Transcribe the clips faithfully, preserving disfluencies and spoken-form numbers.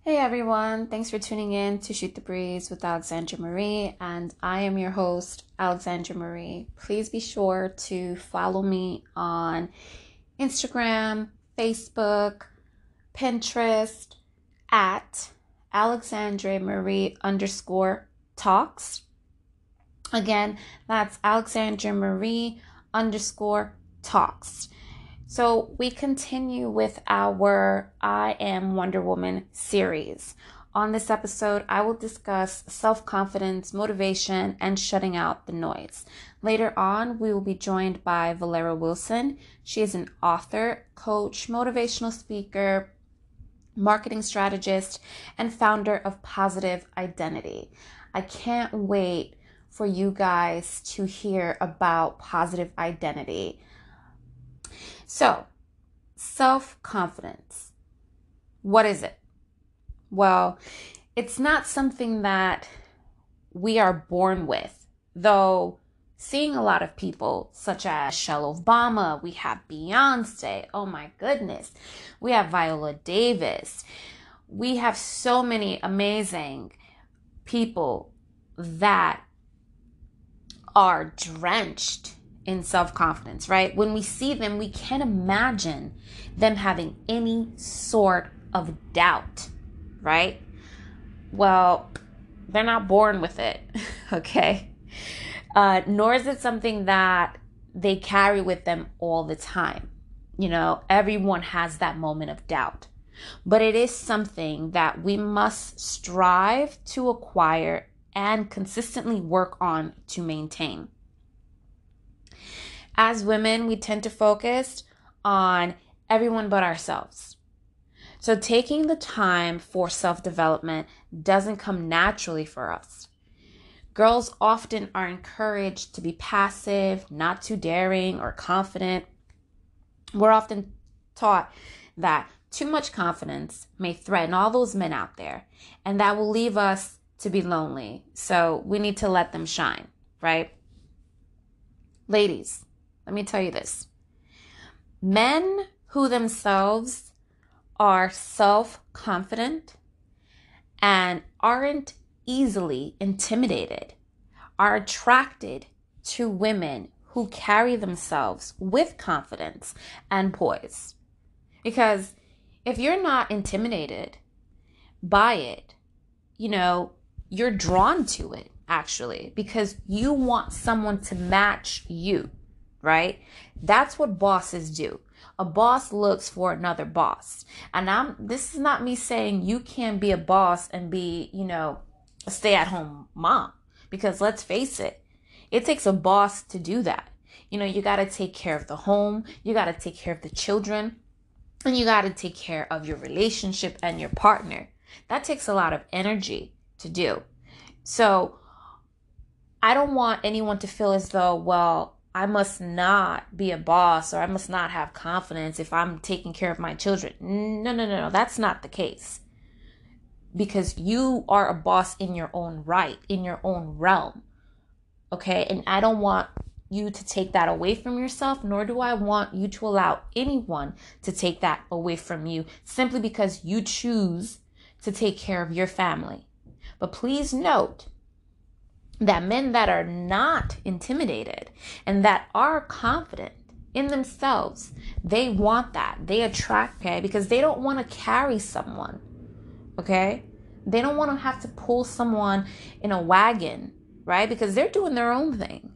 Hey everyone, thanks for tuning in to Shoot the Breeze with Alexandra Marie, and I am your host, Alexandra Marie. Please be sure to follow me on Instagram, Facebook, Pinterest at Alexandra Marie underscore talks. Again, that's Alexandra Marie underscore talks. So we continue with our I Am Wonder Woman series. On this episode, I will discuss self-confidence, motivation, and shutting out the noise. Later on, we will be joined by Valera Wilson. She is an author, coach, motivational speaker, marketing strategist, and founder of Positive Identity. I can't wait for you guys to hear about Positive Identity. So, self-confidence. What is it? Well, it's not something that we are born with, though seeing a lot of people such as Michelle Obama, we have Beyonce, oh my goodness, we have Viola Davis, we have so many amazing people that are drenched in self-confidence, right? When we see them, we can't imagine them having any sort of doubt, right? Well, they're not born with it, okay? Uh, nor is it something that they carry with them all the time. You know, everyone has that moment of doubt. But it is something that we must strive to acquire and consistently work on to maintain. As women, we tend to focus on everyone but ourselves. So taking the time for self-development doesn't come naturally for us. Girls often are encouraged to be passive, not too daring or confident. We're often taught that too much confidence may threaten all those men out there, and that will leave us to be lonely. So we need to let them shine, right? Ladies, let me tell you this. Men who themselves are self-confident and aren't easily intimidated are attracted to women who carry themselves with confidence and poise. Because if you're not intimidated by it, you know, you're drawn to it actually because you want someone to match you. Right? That's what bosses do. A boss looks for another boss. And I'm this is not me saying you can't be a boss and be, you know, a stay-at-home mom. Because let's face it, it takes a boss to do that. You know, you got to take care of the home, you got to take care of the children, and you got to take care of your relationship and your partner. That takes a lot of energy to do. So I don't want anyone to feel as though, well, I must not be a boss or I must not have confidence if I'm taking care of my children. No, no, no, no. That's not the case. Because you are a boss in your own right, in your own realm. Okay? And I don't want you to take that away from yourself, nor do I want you to allow anyone to take that away from you simply because you choose to take care of your family. But please note that men that are not intimidated and that are confident in themselves, they want that. They attract, okay? Because they don't want to carry someone, okay? They don't want to have to pull someone in a wagon, right? Because they're doing their own thing.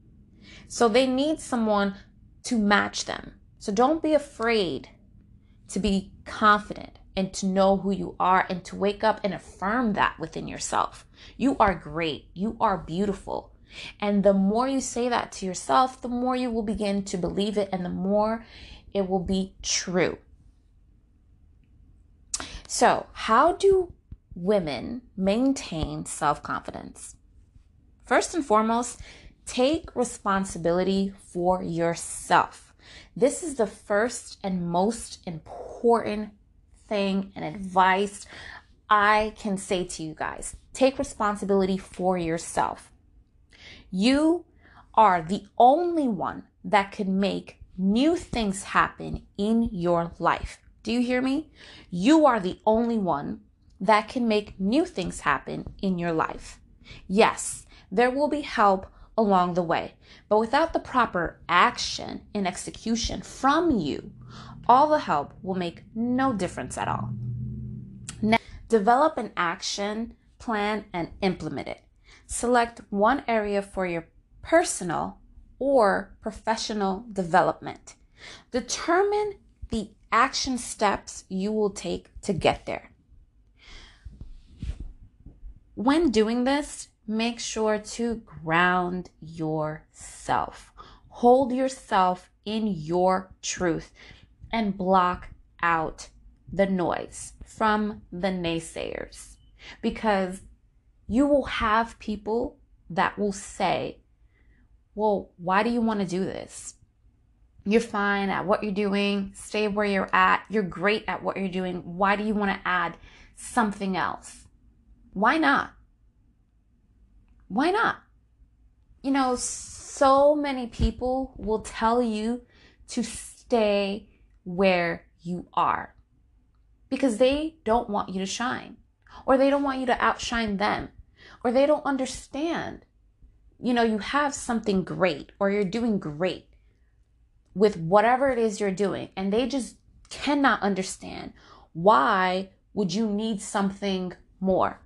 So they need someone to match them. So don't be afraid to be confident and to know who you are and to wake up and affirm that within yourself. You are great. You are beautiful. And the more you say that to yourself, the more you will begin to believe it and the more it will be true. So, how do women maintain self-confidence? First and foremost, take responsibility for yourself. This is the first and most important thing and advice I can say to you guys. Take responsibility for yourself. You are the only one that can make new things happen in your life. Do you hear me? You are the only one that can make new things happen in your life. Yes, there will be help along the way, but without the proper action and execution from you, all the help will make no difference at all. Now, develop an action plan and implement it. Select one area for your personal or professional development. Determine the action steps you will take to get there. When doing this, make sure to ground yourself. Hold yourself in your truth and block out the noise from the naysayers, because you will have people that will say, well, why do you want to do this? You're fine at what you're doing. Stay where you're at. You're great at what you're doing. Why do you want to add something else? Why not? Why not? You know, so many people will tell you to stay where you are because they don't want you to shine, or they don't want you to outshine them, or they don't understand. You know, you have something great, or you're doing great with whatever it is you're doing, and they just cannot understand why would you need something more.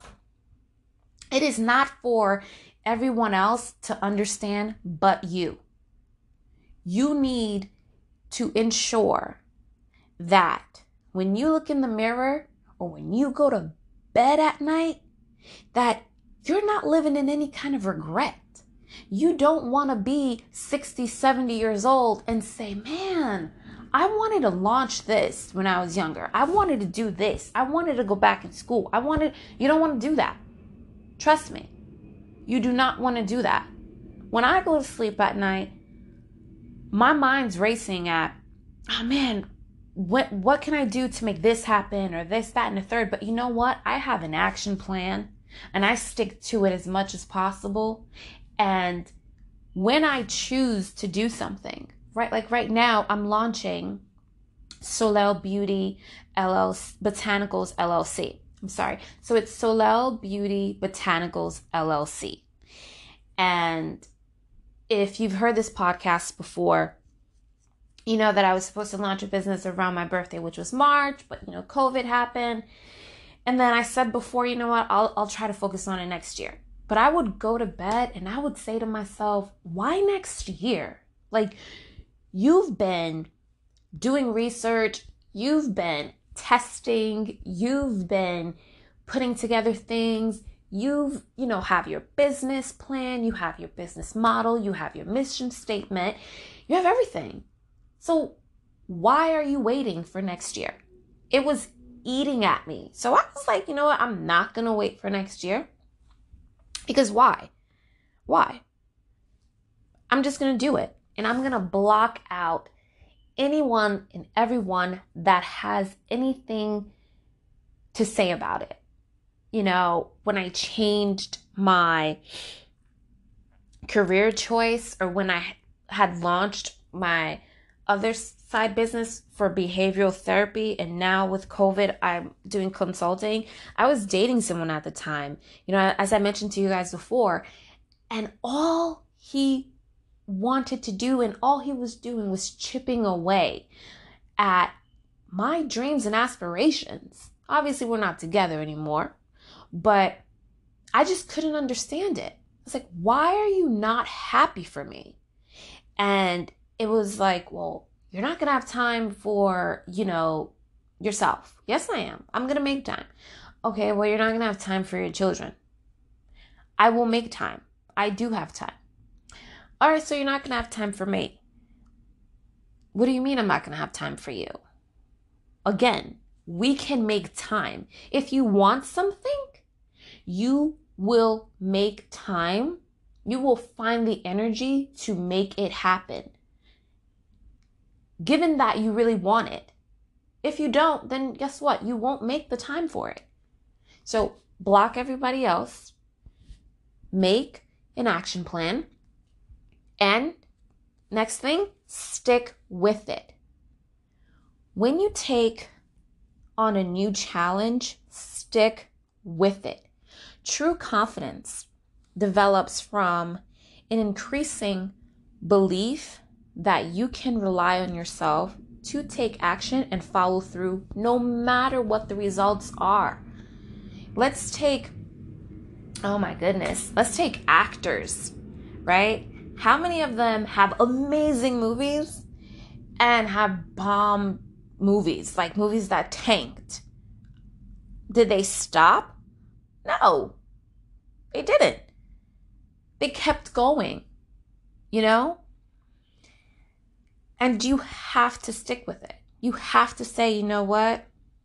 It is not for everyone else to understand but you. You need to ensure that when you look in the mirror or when you go to bed at night, that you're not living in any kind of regret. You don't want to be sixty, seventy years old and say, man, I wanted to launch this when I was younger. I wanted to do this. I wanted to go back in school. I wanted, you don't want to do that. Trust me, you do not want to do that. When I go to sleep at night, my mind's racing at, oh man, what what can I do to make this happen, or this, that, and the third? But you know what? I have an action plan and I stick to it as much as possible. And when I choose to do something, right, like right now, I'm launching Soleil Beauty L L C, Botanicals L L C. I'm sorry. So it's Soleil Beauty Botanicals L L C. And if you've heard this podcast before, you know that I was supposed to launch a business around my birthday, which was March, but you know, COVID happened. And then I said before, you know what, I'll I'll try to focus on it next year. But I would go to bed and I would say to myself, why next year? Like, you've been doing research, you've been testing, you've been putting together things, you've, you know, have your business plan, you have your business model, you have your mission statement, you have everything. So why are you waiting for next year? It was eating at me. So I was like, you know what? I'm not going to wait for next year. Because why? Why? I'm just going to do it. And I'm going to block out anyone and everyone that has anything to say about it. You know, when I changed my career choice, or when I had launched my other side business for behavioral therapy, and now with COVID, I'm doing consulting. I was dating someone at the time, you know, as I mentioned to you guys before, and all he wanted to do and all he was doing was chipping away at my dreams and aspirations. Obviously, we're not together anymore, but I just couldn't understand it. I was like, why are you not happy for me? And it was like, well, you're not going to have time for, you know, yourself. Yes, I am. I'm going to make time. Okay, well, you're not going to have time for your children. I will make time. I do have time. All right, so you're not going to have time for me. What do you mean I'm not going to have time for you? Again, we can make time. If you want something, you will make time. You will find the energy to make it happen, given that you really want it. If you don't, then guess what? You won't make the time for it. So block everybody else, make an action plan, and next thing, stick with it. When you take on a new challenge, stick with it. True confidence develops from an increasing belief that you can rely on yourself to take action and follow through no matter what the results are. Let's take, oh my goodness, let's take actors, right? How many of them have amazing movies and have bomb movies, like movies that tanked? Did they stop? No, they didn't. They kept going, you know? And you have to stick with it. You have to say, you know what?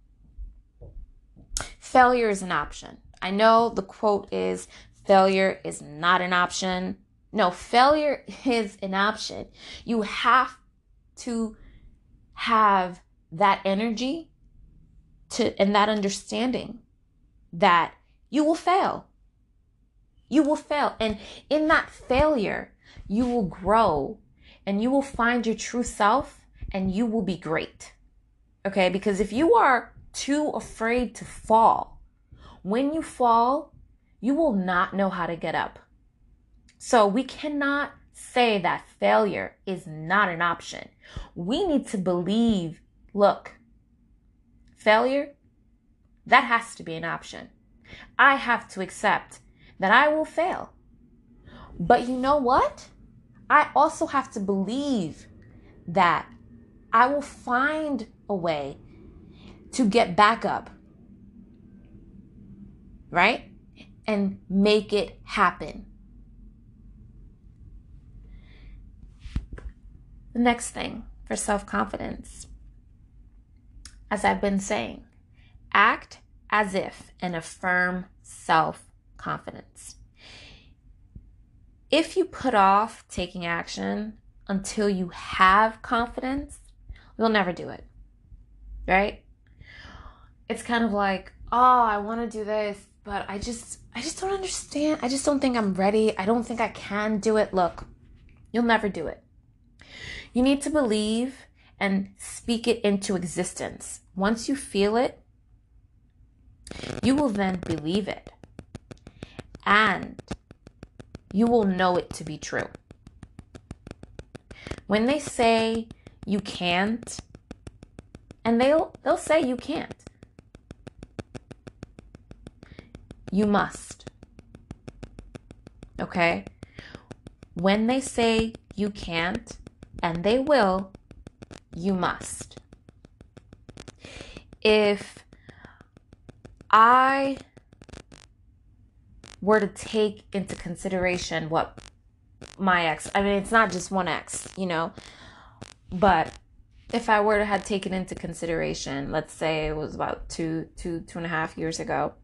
Failure is an option. I know the quote is, failure is not an option. No, failure is an option. You have to have that energy to and that understanding that you will fail. You will fail. And in that failure, you will grow and you will find your true self and you will be great. Okay? Because if you are too afraid to fall, when you fall, you will not know how to get up. So we cannot say that failure is not an option. We need to believe, look, failure, that has to be an option. I have to accept that I will fail. But you know what? I also have to believe that I will find a way to get back up, right? And make it happen. The next thing for self-confidence, as I've been saying, act as if and affirm self-confidence. If you put off taking action until you have confidence, you'll never do it, right? It's kind of like, oh, I want to do this, but I just, I just don't understand. I just don't think I'm ready. I don't think I can do it. Look, you'll never do it. You need to believe and speak it into existence. Once you feel it, you will then believe it. And you will know it to be true. When they say you can't, and they'll they'll say you can't, you must. Okay? When they say you can't, and they will, you must. If I were to take into consideration what my ex, I mean, it's not just one ex, you know, but if I were to have taken into consideration, let's say it was about two, two, two and a half years ago,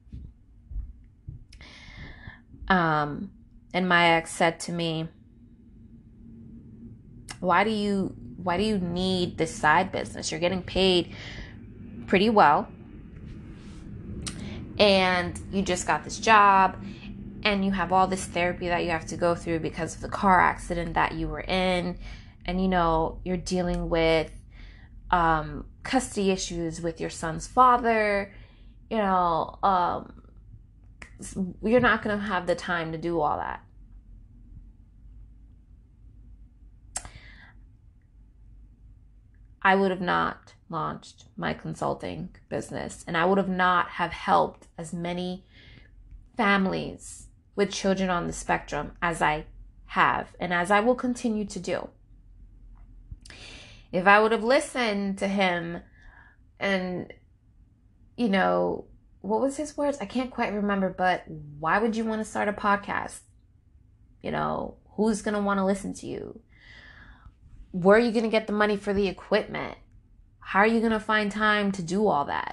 um, and my ex said to me, why do you, why do you need this side business? You're getting paid pretty well, and you just got this job, and you have all this therapy that you have to go through because of the car accident that you were in. And, you know, you're dealing with um, custody issues with your son's father. You know, um, you're not going to have the time to do all that. I would have not launched my consulting business, and I would have not have helped as many families with children on the spectrum as I have and as I will continue to do. If I would have listened to him and, you know, what was his words? I can't quite remember, but why would you want to start a podcast? You know, who's going to want to listen to you? Where are you going to get the money for the equipment? How are you going to find time to do all that?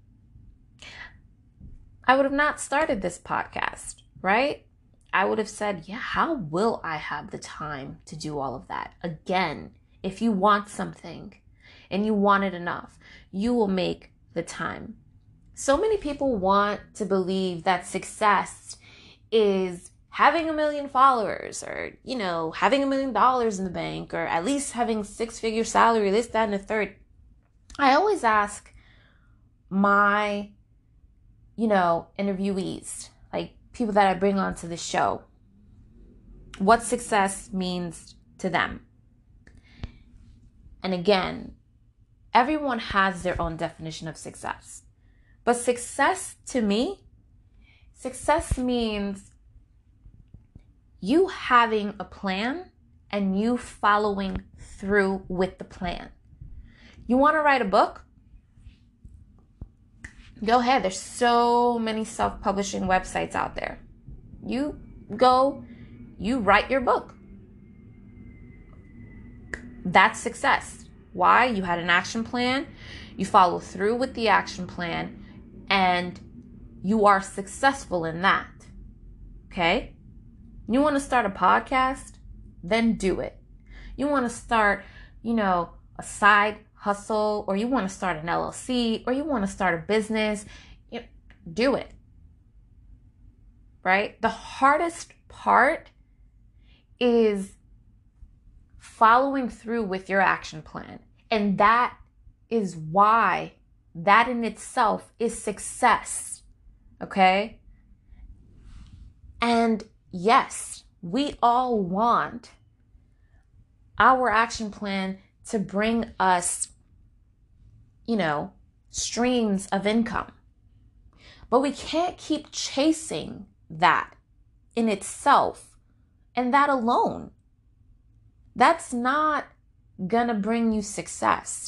I would have not started this podcast, right? I would have said, yeah, how will I have the time to do all of that? Again, if you want something and you want it enough, you will make the time. So many people want to believe that success is having a million followers, or, you know, having a million dollars in the bank, or at least having six figure salary, this, that, and the third. I always ask my, you know, interviewees, like people that I bring onto the show, what success means to them. And again, everyone has their own definition of success. But success to me, success means you having a plan and you following through with the plan. You want to write a book? Go ahead. There's so many self-publishing websites out there. You go, you write your book. That's success. Why? You had an action plan. You follow through with the action plan and you are successful in that. Okay? You want to start a podcast? Then do it. You want to start, you know, a side hustle, or you want to start an L L C, or you want to start a business, you know, do it. Right? The hardest part is following through with your action plan. And that is why that in itself is success. Okay? And yes, we all want our action plan to bring us, you know, streams of income. But we can't keep chasing that in itself and that alone. That's not gonna bring you success.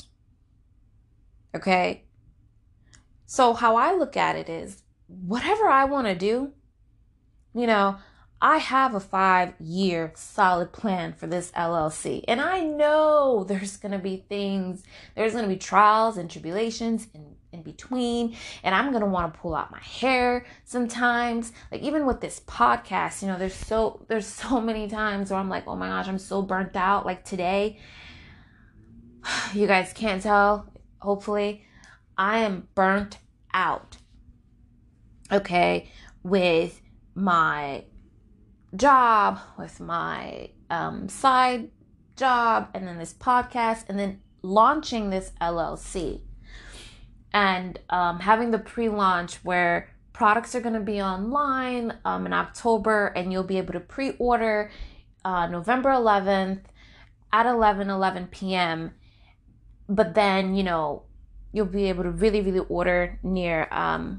Okay? So how I look at it is, whatever I want to do, you know, I have a five-year solid plan for this L L C. And I know there's going to be things, there's going to be trials and tribulations in, in between. And I'm going to want to pull out my hair sometimes. Like even with this podcast, you know, there's so, there's so many times where I'm like, oh my gosh, I'm so burnt out. Like today, you guys can't tell, hopefully, I am burnt out. Okay, with my job, with my um, side job, and then this podcast, and then launching this L L C. And um, having the pre-launch where products are going to be online um, in October, and you'll be able to pre-order uh, November eleventh at eleven eleven p.m. But then, you know, you'll be able to really, really order near um,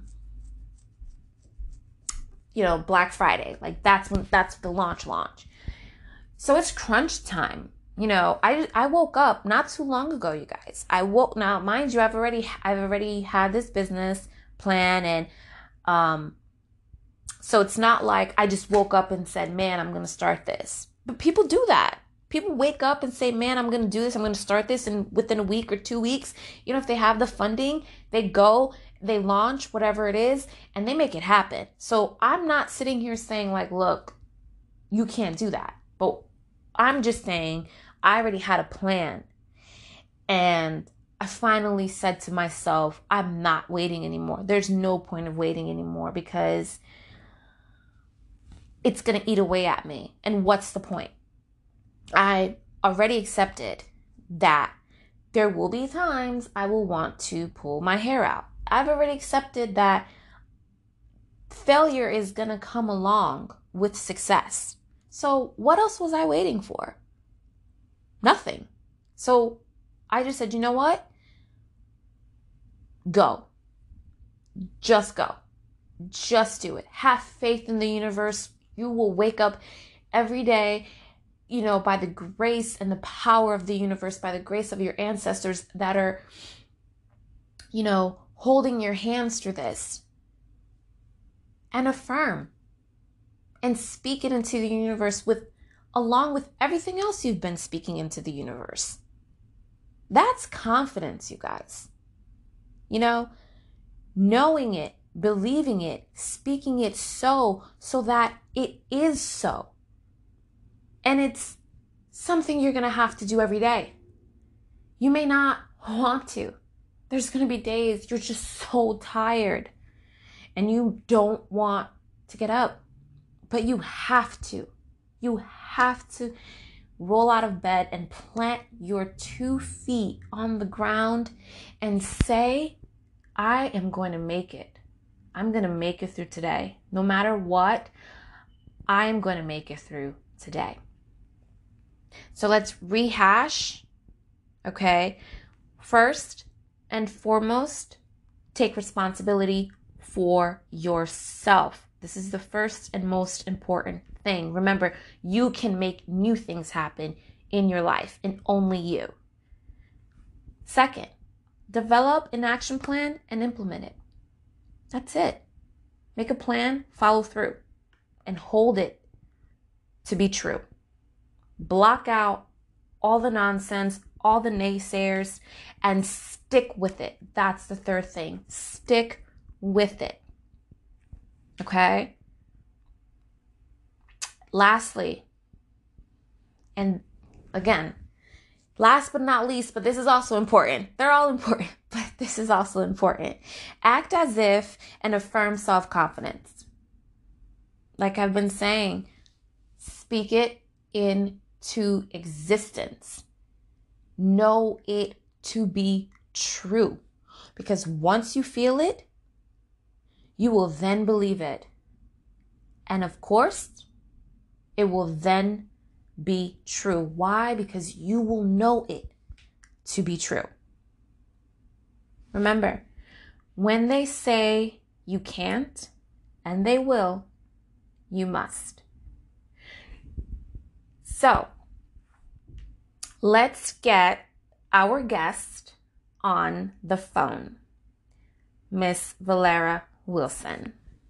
you know, Black Friday. Like that's when, that's the launch launch. So it's crunch time. You know, I, I woke up not too long ago, you guys. I woke, now mind you, I've already, I've already had this business plan. And, um, so it's not like I just woke up and said, man, I'm going to start this. But people do that. People wake up and say, man, I'm going to do this. I'm going to start this. And within a week or two weeks, you know, if they have the funding, they go, they launch whatever it is, and they make it happen. So I'm not sitting here saying like, look, you can't do that. But I'm just saying I already had a plan. And I finally said to myself, I'm not waiting anymore. There's no point of waiting anymore because it's going to eat away at me. And what's the point? I already accepted that there will be times I will want to pull my hair out. I've already accepted that failure is going to come along with success. So what else was I waiting for? Nothing. So I just said, you know what? Go. Just go. Just do it. Have faith in the universe. You will wake up every day, you know, by the grace and the power of the universe, by the grace of your ancestors that are, you know, holding your hands through this. And affirm and speak it into the universe with, along with everything else you've been speaking into the universe. That's confidence, you guys. You know, knowing it, believing it, speaking it so, so that it is so. And it's something you're going to have to do every day. You may not want to. There's going to be days you're just so tired and you don't want to get up, but you have to. You have to roll out of bed and plant your two feet on the ground and say, I am going to make it. I'm going to make it through today. No matter what, I am going to make it through today. So let's rehash, okay? First and foremost, take responsibility for yourself. This is the first and most important thing. Remember, you can make new things happen in your life, and only you. Second, develop an action plan and implement it. That's it. Make a plan, follow through, and hold it to be true. Block out all the nonsense, all the naysayers, and stick with it. That's the third thing. Stick with it. Okay? Lastly, and again, last but not least, but this is also important. They're all important, but this is also important. Act as if and affirm self-confidence. Like I've been saying, speak it into existence. Know it to be true. Because once you feel it, you will then believe it. And of course, it will then be true. Why? Because you will know it to be true. Remember, when they say you can't, and they will, you must. So, let's get our guest on the phone, Miss Valera Wilson.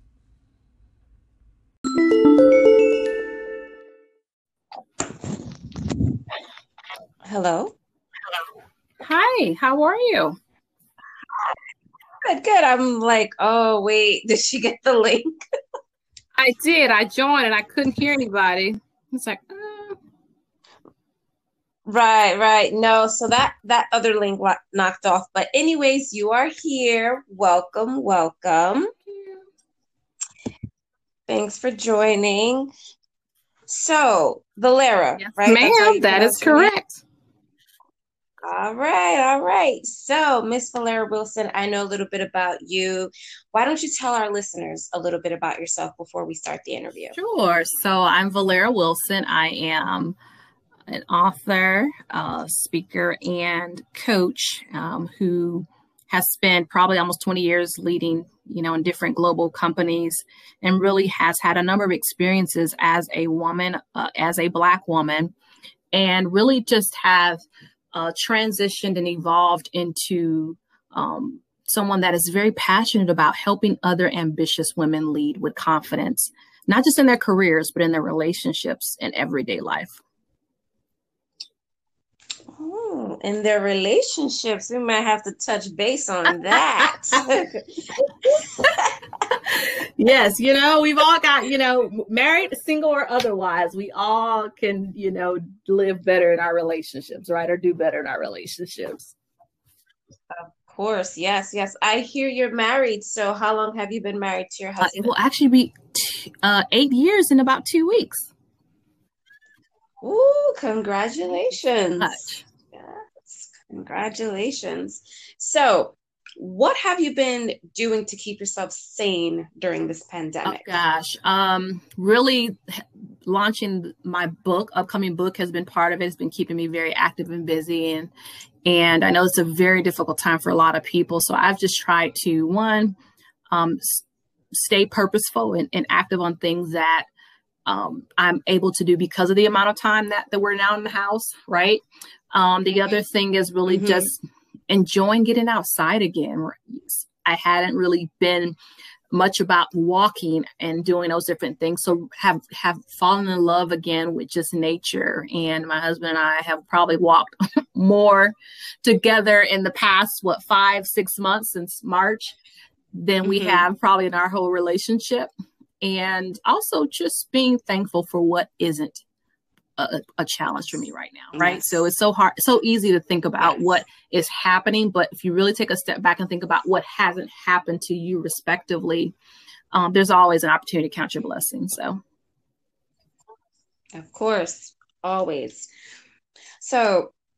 Hello. Hi, how are you? Good, good. I'm like, oh, wait, did she get the link? I did. I joined and I couldn't hear anybody. It's like, uh... right, right. No, so that, that other link knocked off. But anyways, you are here. Welcome, welcome. Thank you. Thanks for joining. So, Valera, yes, right? ma'am, that is correct. All right, all right. So, Miss Valera Wilson, I know a little bit about you. Why don't you tell our listeners a little bit about yourself before we start the interview? Sure. So, I'm Valera Wilson. I am an author, uh, speaker, and coach um, who has spent probably almost twenty years leading, you know, in different global companies, and really has had a number of experiences as a woman, uh, as a Black woman, and really just have uh, transitioned and evolved into um, someone that is very passionate about helping other ambitious women lead with confidence, not just in their careers, but in their relationships and everyday life. Oh, in their relationships, we might have to touch base on that. Yes, you know, we've all got, you know, married, single, or otherwise, we all can, you know, live better in our relationships, right? Or do better in our relationships. Of course. Yes, yes. I hear you're married. So how long have you been married to your husband? Uh, it will actually be t- uh, eight years in about two weeks. Ooh, congratulations. Much. Yes, congratulations. So, what have you been doing to keep yourself sane during this pandemic? Oh, gosh, um, really launching my book, upcoming book has been part of it. It's been keeping me very active and busy. And, and I know it's a very difficult time for a lot of people. So I've just tried to, one, um, stay purposeful and, and active on things that Um, I'm able to do because of the amount of time that, that we're now in the house, right? Um, the other thing is really mm-hmm. just enjoying getting outside again. I hadn't really been much about walking and doing those different things. So have, have fallen in love again with just nature. And my husband and I have probably walked more together in the past, what, five, six months since March than mm-hmm. we have probably in our whole relationship. And also just being thankful for what isn't a, a challenge for me right now, right? Yes. So it's so hard, so easy to think about yes. what is happening. But if you really take a step back and think about what hasn't happened to you respectively, um, there's always an opportunity to count your blessings. So, of course, always. So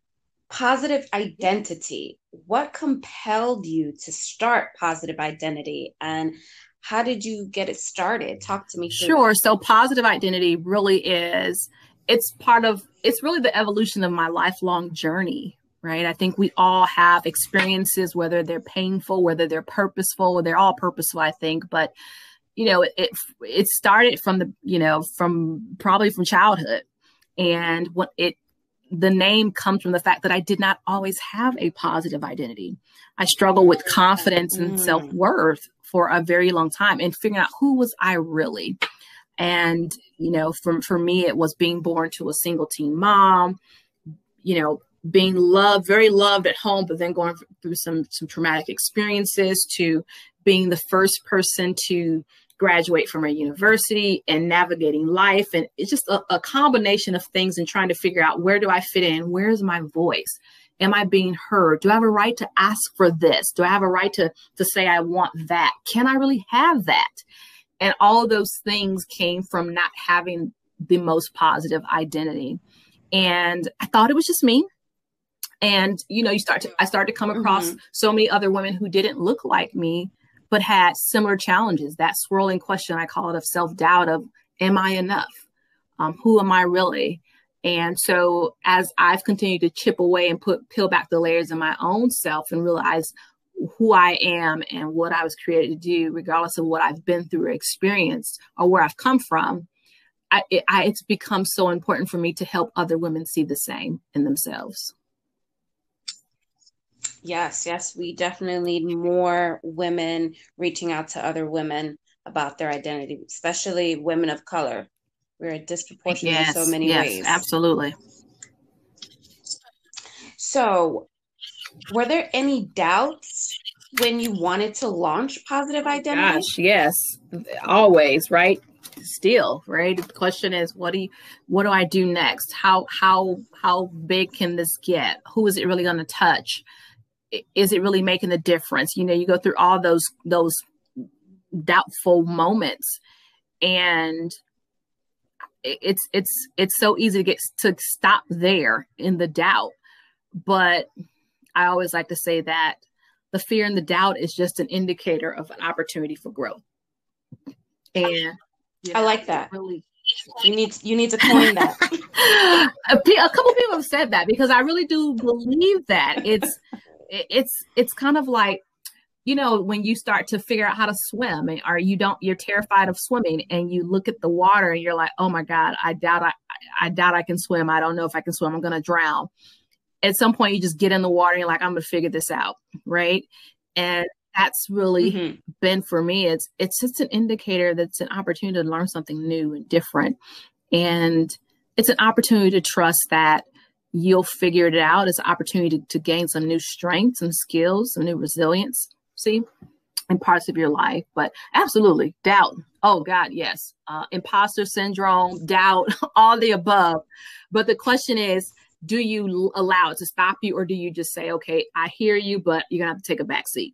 Positive identity. What compelled you to start Positive Identity, and how did you get it started? Talk to me through Sure. that. So positive identity really is, it's part of, it's really the evolution of my lifelong journey, right? I think we all have experiences, whether they're painful, whether they're purposeful, they're all purposeful, I think. But, you know, it, it, it started from the, you know, from probably from childhood. And what it, the name comes from the fact that I did not always have a positive identity. I struggled with confidence and Mm. self-worth for a very long time and figuring out who was I really. And, you know, for, for me, it was being born to a single teen mom, you know, being loved, very loved at home, but then going through some, some traumatic experiences, to being the first person to graduate from a university and navigating life. And it's just a, a combination of things and trying to figure out, where do I fit in? Where's my voice? Am I being heard? Do I have a right to ask for this? Do I have a right to, to say I want that? Can I really have that? And all of those things came from not having the most positive identity. And I thought it was just me. And, you know, you start to, I started to come across mm-hmm. so many other women who didn't look like me, but had similar challenges. That swirling question, I call it, of self-doubt of, am I enough? Um, who am I really? And so as I've continued to chip away and put, peel back the layers in my own self and realize who I am and what I was created to do, regardless of what I've been through or experienced or where I've come from, I, it, I, it's become so important for me to help other women see the same in themselves. Yes, yes, we definitely need more women reaching out to other women about their identity, especially women of color. We're disproportionate yes, in so many yes, ways. Absolutely. So, were there any doubts when you wanted to launch Positive Identity? Gosh, yes, always, right? Still, right? The question is, what do you, what do I do next? How how how big can this get? Who is it really going to touch? Is it really making a difference? You know, you go through all those those doubtful moments, and it's it's it's so easy to get to stop there in the doubt. But I always like to say that the fear and the doubt is just an indicator of an opportunity for growth. And you know, I like that. Really, you need you need to coin that. a, a couple people have said that, because I really do believe that it's. It's it's kind of like, you know, when you start to figure out how to swim, or you don't, you're terrified of swimming, and you look at the water and you're like, oh my God, I doubt I, I doubt I can swim. I don't know if I can swim. I'm going to drown. At some point, you just get in the water and you're like, I'm going to figure this out. Right. And that's really mm-hmm. been for me. It's it's just an indicator that's an opportunity to learn something new and different. And it's an opportunity to trust that you'll figure it out. It's an opportunity to, to gain some new strengths and skills, some new resilience, see, in parts of your life. But absolutely, doubt. Oh God, yes. Uh, imposter syndrome, doubt, all the above. But the question is, do you allow it to stop you, or do you just say, okay, I hear you, but you're gonna have to take a back seat?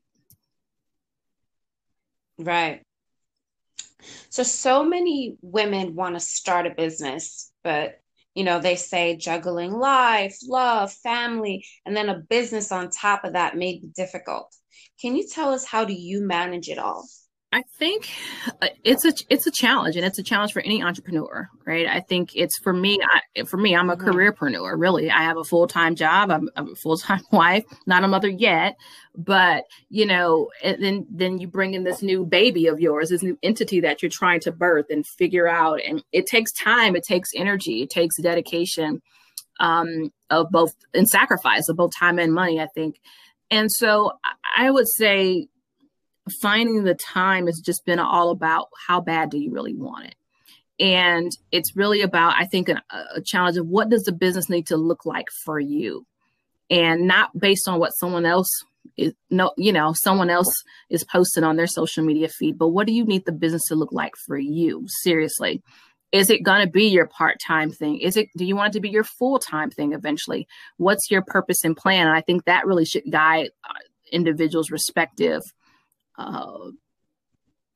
Right. So, so many women want to start a business, but you know, they say juggling life, love, family, and then a business on top of that may be difficult. Can you tell us, how do you manage it all? I think it's a it's a challenge, and it's a challenge for any entrepreneur, right? I think it's for me. I, for me, I'm a mm-hmm. careerpreneur. Really, I have a full time job. I'm, I'm a full time wife, not a mother yet, but you know, and then then you bring in this new baby of yours, this new entity that you're trying to birth and figure out, and it takes time, it takes energy, it takes dedication, um, of both, and sacrifice of both time and money, I think. And so I would say, finding the time has just been all about, how bad do you really want it? And it's really about, I think, a, a challenge of, what does the business need to look like for you? And not based on what someone else is, no, you know, someone else is posting on their social media feed, but what do you need the business to look like for you? Seriously. Is it going to be your part-time thing? Is it, do you want it to be your full-time thing eventually? What's your purpose and plan? And I think that really should guide uh, individuals' respective Uh,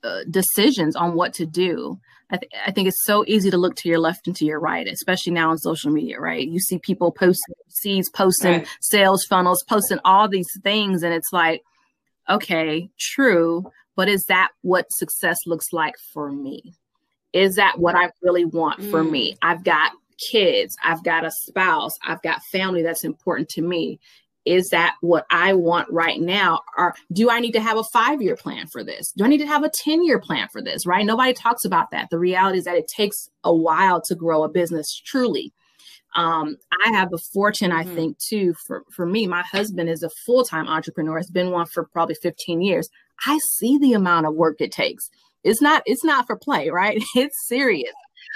uh, decisions on what to do. I, th- I think it's so easy to look to your left and to your right, especially now on social media, right? You see people posting seeds, posting Right. sales funnels, posting all these things. And it's like, okay, true. But is that what success looks like for me? Is that what I really want for Mm. me? I've got kids. I've got a spouse. I've got family that's important to me. Is that what I want right now? Or do I need to have a five-year plan for this? Do I need to have a ten-year plan for this, right? Nobody talks about that. The reality is that it takes a while to grow a business, truly. Um, I have the fortune, I Mhm. think, too, for, for me, my husband is a full-time entrepreneur, has been one for probably fifteen years. I see the amount of work it takes. It's not, it's not for play, right? It's serious.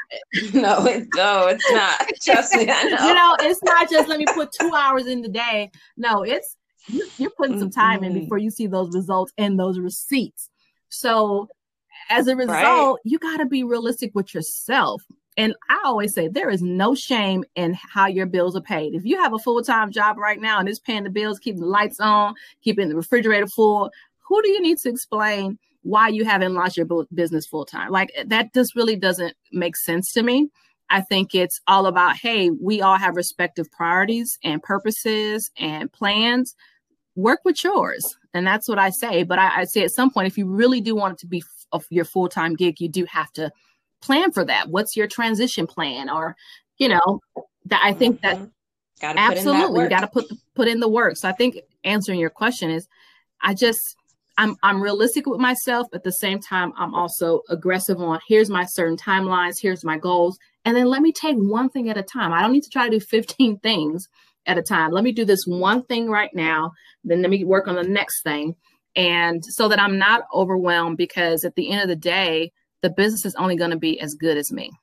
No, it, no, it's not. Trust me, I know. You know, it's not just let me put two hours in the day. No, it's you, you're putting some time in Mhm. before you see those results and those receipts. So as a result, Right. you got to be realistic with yourself. And I always say there is no shame in how your bills are paid. If you have a full-time job right now and it's paying the bills, keeping the lights on, keeping the refrigerator full, who do you need to explain why you haven't launched your bu- business full-time? Like, that just really doesn't make sense to me. I think it's all about, hey, we all have respective priorities and purposes and plans. Work with yours. And that's what I say. But I, I say at some point, if you really do want it to be f- your full-time gig, you do have to plan for that. What's your transition plan? Or, you know, that I think that Mhm. Gotta put in that absolutely you work. got to put the, put in the work. So I think answering your question is, I just I'm I'm realistic with myself. At the same time, I'm also aggressive on here's my certain timelines, here's my goals, and then let me take one thing at a time. I don't need to try to do fifteen things at a time. Let me do this one thing right now, then let me work on the next thing, and so that I'm not overwhelmed. Because at the end of the day, the business is only going to be as good as me.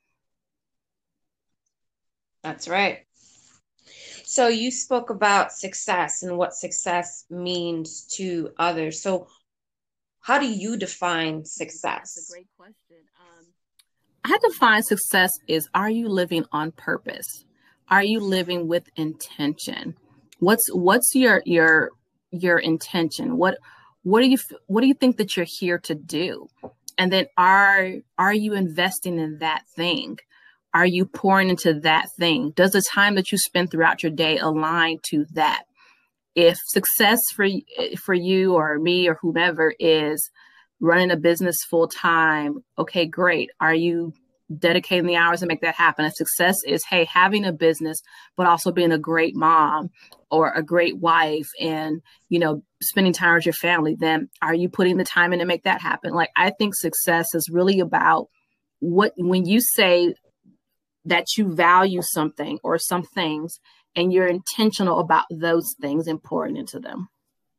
That's right. So you spoke about success and what success means to others. So how do you define success? That's a great question. Um, I define success is, are you living on purpose? Are you living with intention? What's what's your your your intention? What what do you what do you think that you're here to do? And then are are you investing in that thing? Are you pouring into that thing? Does the time that you spend throughout your day align to that? If success for for you or me or whomever is running a business full time, okay, great. Are you dedicating the hours to make that happen? If success is, hey, having a business, but also being a great mom or a great wife and, you know, spending time with your family, then are you putting the time in to make that happen? Like, I think success is really about what, when you say that you value something or some things and you're intentional about those things and pouring into them.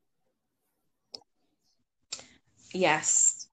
Yes.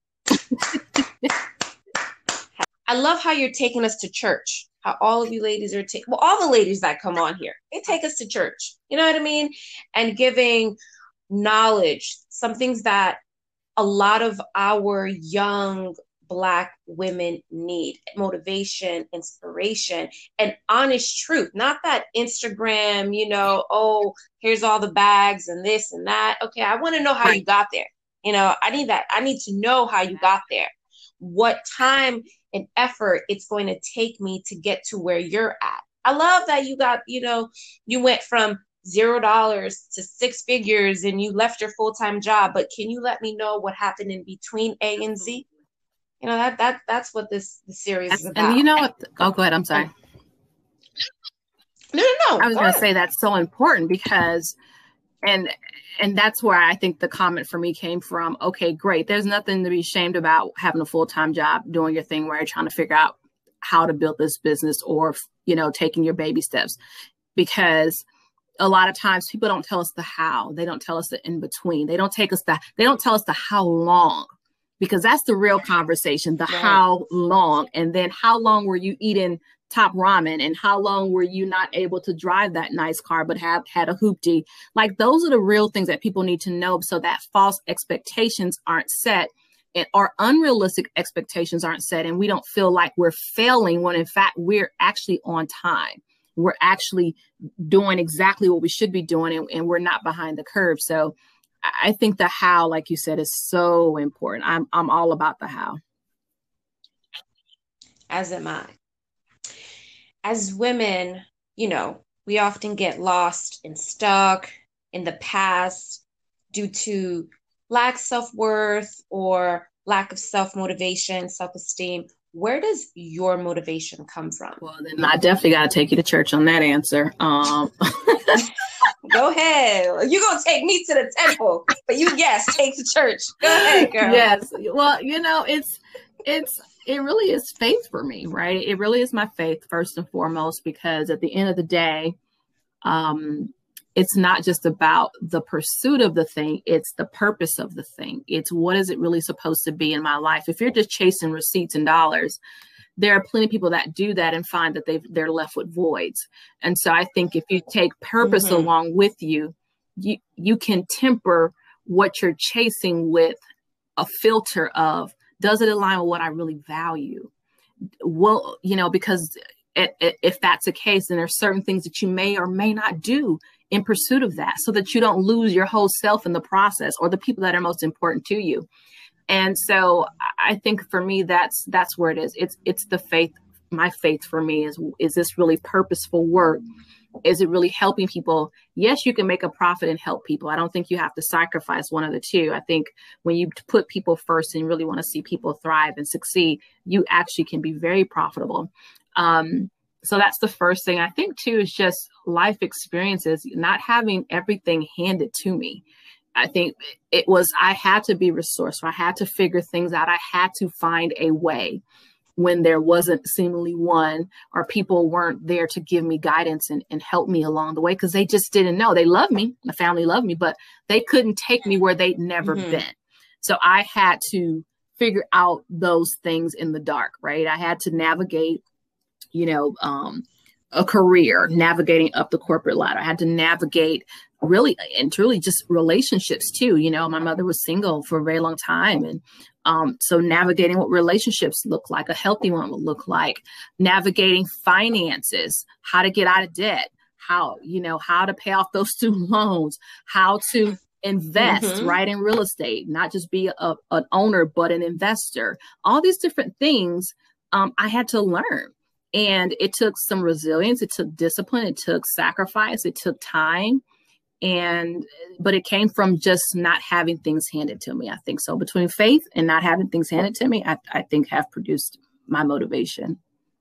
I love how you're taking us to church. How all of you ladies are taking, well, all the ladies that come on here, they take us to church. You know what I mean? And giving knowledge, some things that a lot of our young Black women need: motivation, inspiration, and honest truth. Not that Instagram, you know, oh, here's all the bags and this and that. Okay, I want to know how Right. you got there. You know, I need that. I need to know how you got there. What time and effort it's going to take me to get to where you're at. I love that you got, you know, you went from zero dollars to six figures and you left your full-time job. But can you let me know what happened in between A and Z? You know, that that that's what this the series That's, is about. and you know what? Oh, go ahead. I'm sorry. No, no, no. I was Go going to ahead. say that's so important because, and and that's where I think the comment for me came from. Okay, great. There's nothing to be ashamed about having a full-time job, doing your thing where you're trying to figure out how to build this business or, you know, taking your baby steps. Because a lot of times people don't tell us the how. They don't tell us the in between. They don't take us the, they don't tell us the how long, because that's the real conversation, the Right. how long. And then how long were you eating top ramen, and how long were you not able to drive that nice car but have had a hoopty? Like, those are the real things that people need to know, so that false expectations aren't set and or unrealistic expectations aren't set, and we don't feel like we're failing when in fact we're actually on time. We're actually doing exactly what we should be doing, and, and we're not behind the curve. So I think the how, like you said, is so important. I'm I'm all about the how. As am I. As women, you know, we often get lost and stuck in the past due to lack self-worth or lack of self-motivation, self-esteem. Where does your motivation come from? Well, then I definitely got to take you to church on that answer. Um, Go ahead. You're going to take me to the temple, but you, yes, take the church. Go ahead, girl. Yes. Well, you know, it's, it's, it really is faith for me, right? It really is my faith first and foremost, because at the end of the day, um, it's not just about the pursuit of the thing. It's the purpose of the thing. It's what is it really supposed to be in my life? If you're just chasing receipts and dollars, there are plenty of people that do that and find that they've, they're left with voids. And so I think if you take purpose mm-hmm. along with you, you, you can temper what you're chasing with a filter of, does it align with what I really value? Well, you know, because it, it, if that's the case, then there's certain things that you may or may not do in pursuit of that, so that you don't lose your whole self in the process, or the people that are most important to you. And so I think for me, that's, that's where it is. It's, it's the faith. My faith for me is, is this really purposeful work? Is it really helping people? Yes, you can make a profit and help people. I don't think you have to sacrifice one of the two. I think when you put people first and you really want to see people thrive and succeed, you actually can be very profitable. Um, so that's the first thing. I think too, is just life experiences, not having everything handed to me. I think it was, I had to be resourceful. I had to figure things out. I had to find a way when there wasn't seemingly one, or people weren't there to give me guidance and, and help me along the way, because they just didn't know. They loved me. My family loved me, but they couldn't take me where they'd never mm-hmm. been. So I had to figure out those things in the dark, right? I had to navigate, you know, um, a career, navigating up the corporate ladder. I had to navigate really and truly just relationships too. You know, my mother was single for a very long time. And um, so navigating what relationships look like, a healthy one would look like, navigating finances, how to get out of debt, how, you know, how to pay off those student loans, how to invest, mm-hmm. right, in real estate, not just be a, an owner, but an investor. All these different things um, I had to learn. And it took some resilience. It took discipline. It took sacrifice. It took time. And, but it came from just not having things handed to me. I think so. Between faith and not having things handed to me, I, I think have produced my motivation.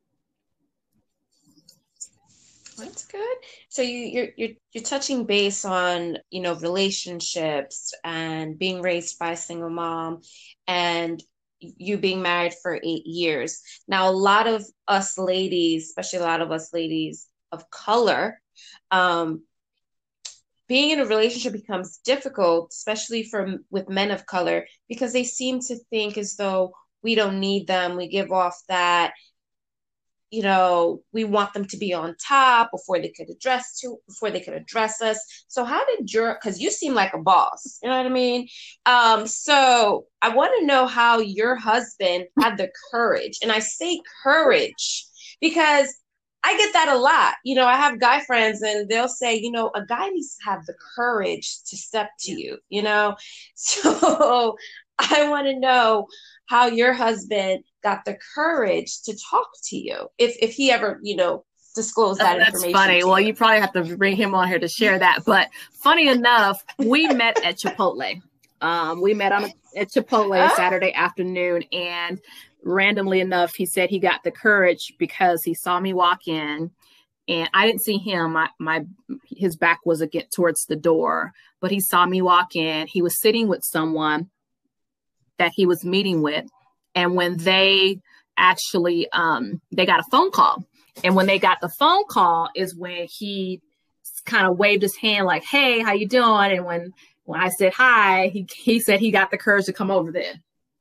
That's good. So you, you're, you're, you're touching base on, you know, relationships and being raised by a single mom and you being married for eight years. Now, a lot of us ladies, especially a lot of us ladies of color, um, being in a relationship becomes difficult, especially for with men of color, because they seem to think as though we don't need them. We give off that, you know, we want them to be on top before they could address to before they could address us. So how did your, because you seem like a boss, you know what I mean? Um, so I want to know how your husband had the courage, and I say courage because I get that a lot. You know, I have guy friends and they'll say, you know, a guy needs to have the courage to step to you, you know? So I want to know how your husband got the courage to talk to you, if if he ever, you know, disclosed that oh, that's information. That's funny. You. Well, you probably have to bring him on here to share that. But funny enough, we met at Chipotle. Um, we met on a, at Chipotle oh. Saturday afternoon, and randomly enough, he said he got the courage because he saw me walk in, and I didn't see him. My, my his back was against towards the door, but he saw me walk in. He was sitting with someone that he was meeting with, and when they actually um, they got a phone call, and when they got the phone call is when he kind of waved his hand like, "Hey, how you doing?" And when when I said hi, he he said he got the courage to come over there.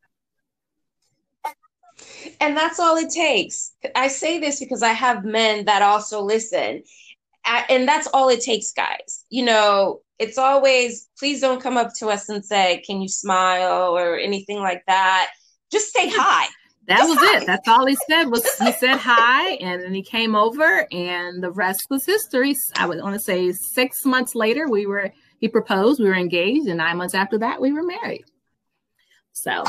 And that's all it takes. I say this because I have men that also listen. And that's all it takes, guys. You know, it's always, please don't come up to us and say, can you smile or anything like that. Just say hi. That Just was hi. it. That's all he said was he said hi, and then he came over, and the rest was history. I would want to say six months later, we were he proposed, we were engaged, and nine months after that, we were married. So.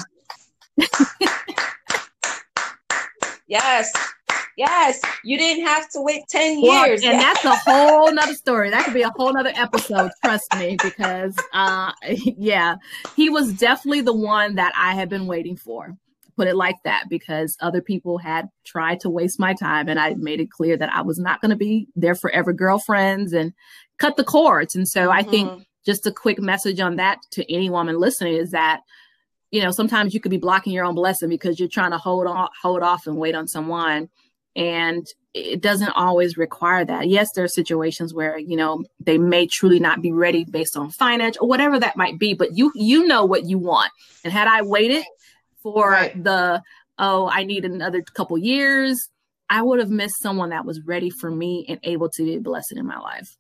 Yes. Yes. You didn't have to wait ten Well, years. and yes. that's a whole nother story. That could be a whole nother episode. Trust me, because, uh, yeah, he was definitely the one that I had been waiting for. Put it like that, because other people had tried to waste my time, and I made it clear that I was not going to be their forever girlfriends and cut the cords. And so mm-hmm. I think just a quick message on that to any woman listening is that, you know, sometimes you could be blocking your own blessing because you're trying to hold on, hold off and wait on someone. And it doesn't always require that. Yes, there are situations where, you know, they may truly not be ready based on finance or whatever that might be, but you, you know what you want. And had I waited for right. the, oh, I need another couple years, I would have missed someone that was ready for me and able to be a blessing in my life.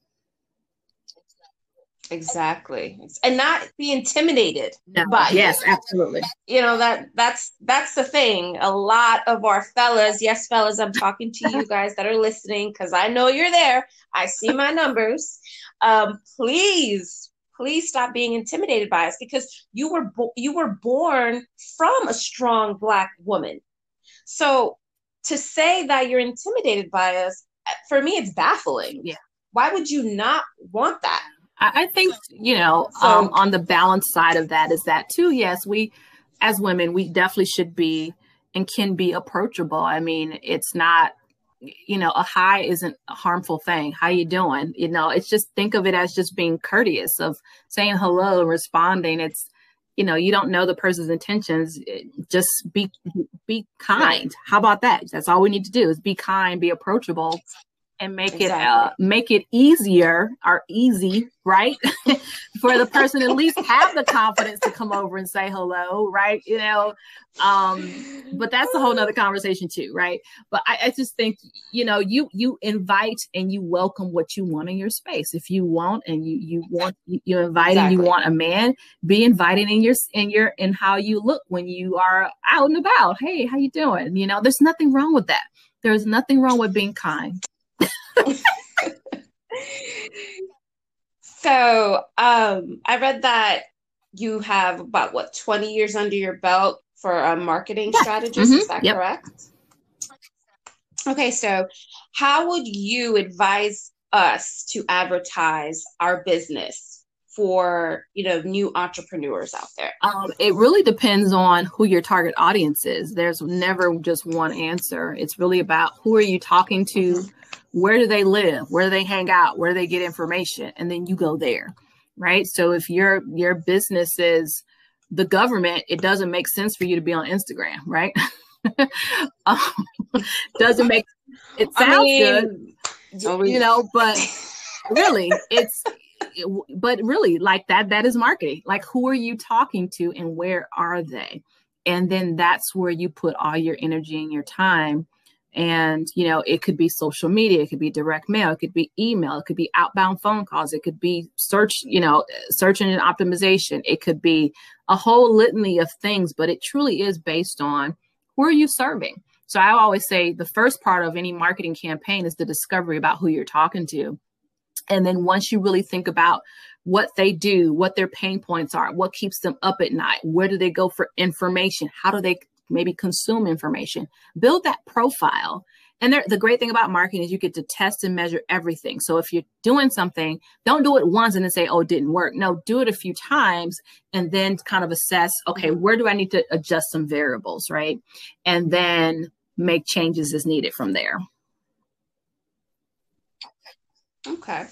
Exactly. And not be intimidated no, by yes, you. Absolutely. You know, that that's that's the thing. A lot of our fellas, yes, fellas, I'm talking to you guys that are listening because I know you're there. I see my numbers. Um, please, please stop being intimidated by us because you were bo- you were born from a strong Black woman. So to say that you're intimidated by us, for me, it's baffling. Yeah. Why would you not want that? I think, you know, so, um, on the balance side of that is that too, yes, we as women, we definitely should be and can be approachable. I mean, it's not, you know, a hi isn't a harmful thing. How you doing? You know, it's just think of it as just being courteous of saying hello and responding. It's, you know, you don't know the person's intentions. Just be, be kind. Right. How about that? That's all we need to do is be kind, be approachable. And make exactly. it uh, make it easier or easy, right? For the person at least have the confidence to come over and say hello, right? You know, um, but that's a whole nother conversation too, right? But I, I just think, you know, you you invite and you welcome what you want in your space. If you want and you you want you, you invite exactly. and you want a man, be invited in your in your in how you look when you are out and about. Hey, how you doing? You know, there's nothing wrong with that. There's nothing wrong with being kind. So um, I read that you have about what twenty years under your belt for a marketing yeah. strategist. Mm-hmm. Is that yep. correct? Okay, so how would you advise us to advertise our business for, you know, new entrepreneurs out there? Um, it really depends on who your target audience is. There's never just one answer. It's really about who are you talking to? Where do they live? Where do they hang out? Where do they get information? And then you go there, right? So if your your business is the government, it doesn't make sense for you to be on Instagram, right? um, doesn't make it sounds I mean, good, you know, but really, it's but really like that. That is marketing. Like, who are you talking to, and where are they? And then that's where you put all your energy and your time. And, you know, it could be social media, it could be direct mail, it could be email, it could be outbound phone calls, it could be search, you know, search engine optimization. It could be a whole litany of things, but it truly is based on who are you serving? So I always say the first part of any marketing campaign is the discovery about who you're talking to. And then once you really think about what they do, what their pain points are, what keeps them up at night, where do they go for information? How do they maybe consume information, build that profile. And there, the great thing about marketing is you get to test and measure everything. So if you're doing something, don't do it once and then say, oh, it didn't work. No, do it a few times and then kind of assess, okay, where do I need to adjust some variables, right? And then make changes as needed from there. Okay.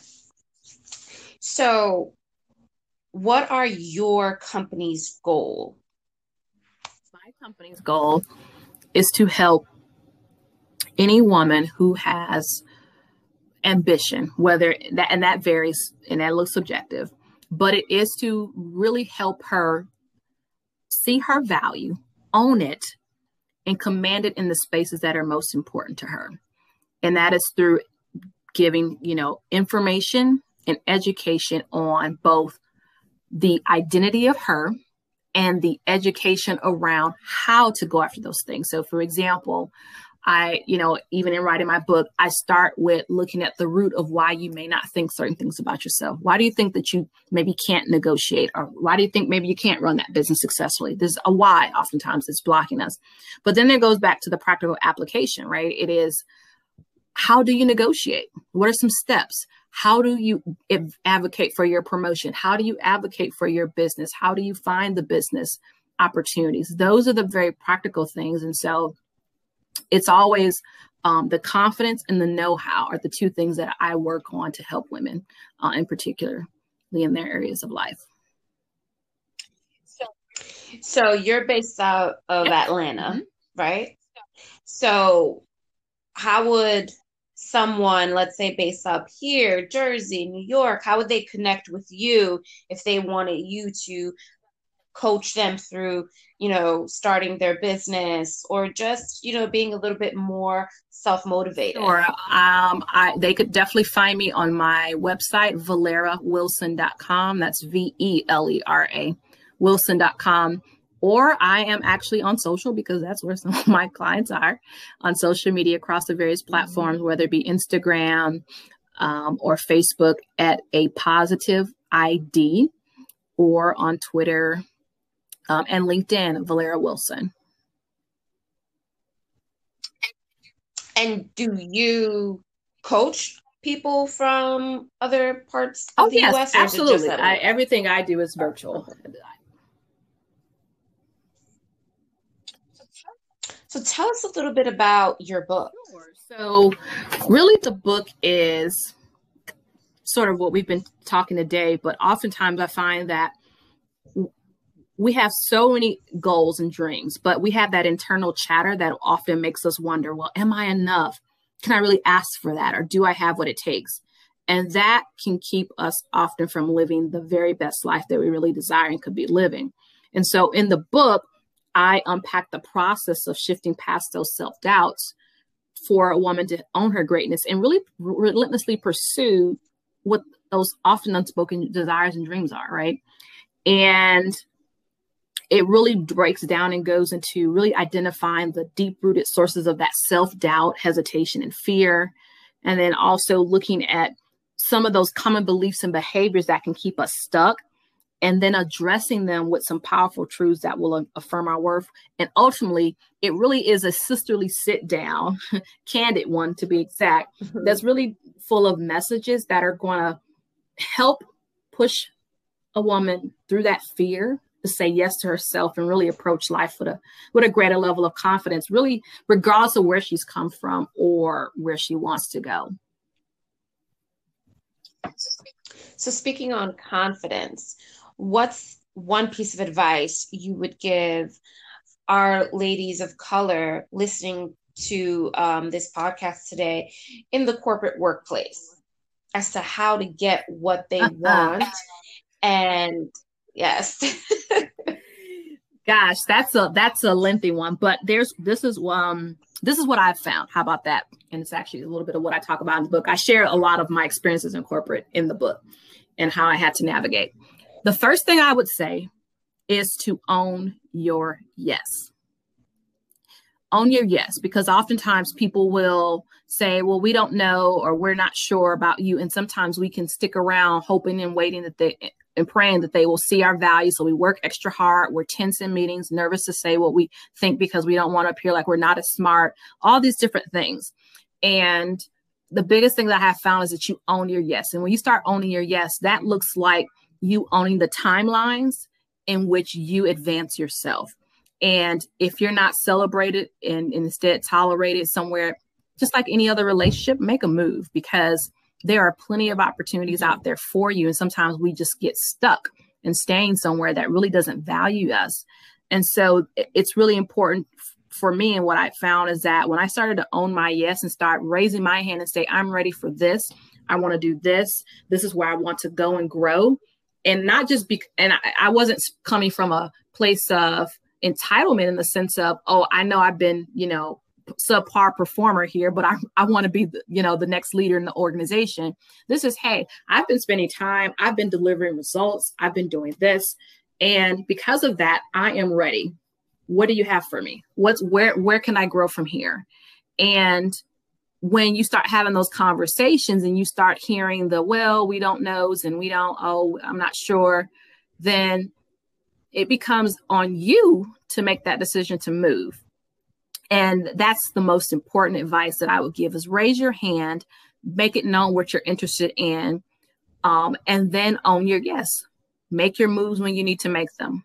So what are your company's goals? My company's goal is to help any woman who has ambition, whether that, and that varies and that looks subjective, but it is to really help her see her value, own it, and command it in the spaces that are most important to her. And that is through giving, you know, information and education on both the identity of her and the education around how to go after those things. So, for example, I, you know, even in writing my book, I start with looking at the root of why you may not think certain things about yourself. Why do you think that you maybe can't negotiate? Or why do you think maybe you can't run that business successfully? There's a why oftentimes that's blocking us. But then it goes back to the practical application, right? It is, how do you negotiate? What are some steps? How do you advocate for your promotion? How do you advocate for your business? How do you find the business opportunities? Those are the very practical things. And so it's always um, the confidence and the know-how are the two things that I work on to help women, uh, in particularly in their areas of life. So, so you're based out of yep. Atlanta, mm-hmm. right? So how would someone, let's say based up here, Jersey, New York, how would they connect with you if they wanted you to coach them through, you know, starting their business or just, you know, being a little bit more self-motivated? Sure. Um, I, they could definitely find me on my website, Velera Wilson dot com. That's V E L E R A, Wilson dot com. Or I am actually on social, because that's where some of my clients are, on social media across the various platforms, mm-hmm. whether it be Instagram um, or Facebook at A Positive I D, or on Twitter um, and LinkedIn, Velera Wilson. And do you coach people from other parts of oh, the yes, U S? Or absolutely. Is it just I, everything I do is virtual. So tell us a little bit about your book. Sure. So really the book is sort of what we've been talking today, but oftentimes I find that we have so many goals and dreams, but we have that internal chatter that often makes us wonder, well, am I enough? Can I really ask for that? Or do I have what it takes? And that can keep us often from living the very best life that we really desire and could be living. And so in the book, I unpack the process of shifting past those self-doubts for a woman to own her greatness and really relentlessly pursue what those often unspoken desires and dreams are, right? And it really breaks down and goes into really identifying the deep-rooted sources of that self-doubt, hesitation, and fear. And then also looking at some of those common beliefs and behaviors that can keep us stuck, and then addressing them with some powerful truths that will affirm our worth. And ultimately, it really is a sisterly sit down, candid one to be exact, mm-hmm. that's really full of messages that are going to help push a woman through that fear to say yes to herself and really approach life with a with a greater level of confidence, really regardless of where she's come from or where she wants to go. So speaking on confidence, what's one piece of advice you would give our ladies of color listening to um, this podcast today in the corporate workplace as to how to get what they want? And yes. Gosh, that's a that's a lengthy one, but there's this is um this is what I've found. How about that? And it's actually a little bit of what I talk about in the book. I share a lot of my experiences in corporate in the book and how I had to navigate. The first thing I would say is to own your yes. Own your yes, because oftentimes people will say, well, we don't know, or we're not sure about you. And sometimes we can stick around hoping and waiting that they and praying that they will see our value. So we work extra hard. We're tense in meetings, nervous to say what we think because we don't want to appear like we're not as smart, all these different things. And the biggest thing that I have found is that you own your yes. And when you start owning your yes, that looks like you owning the timelines in which you advance yourself. And if you're not celebrated and, and instead tolerated somewhere, just like any other relationship, make a move, because there are plenty of opportunities out there for you. And sometimes we just get stuck in staying somewhere that really doesn't value us. And so it's really important for me. And what I found is that when I started to own my yes and start raising my hand and say, I'm ready for this, I want to do this, this is where I want to go and grow. And not just be, and I, I wasn't coming from a place of entitlement in the sense of, oh, I know I've been, you know, subpar performer here, but I, I want to be, the, you know, the next leader in the organization. This is, hey, I've been spending time, I've been delivering results, I've been doing this. And because of that, I am ready. What do you have for me? What's where, where can I grow from here? And when you start having those conversations and you start hearing the, well, we don't knows and we don't, oh, I'm not sure, then it becomes on you to make that decision to move. And that's the most important advice that I would give is raise your hand, make it known what you're interested in, um, and then own your yes. Make your moves when you need to make them.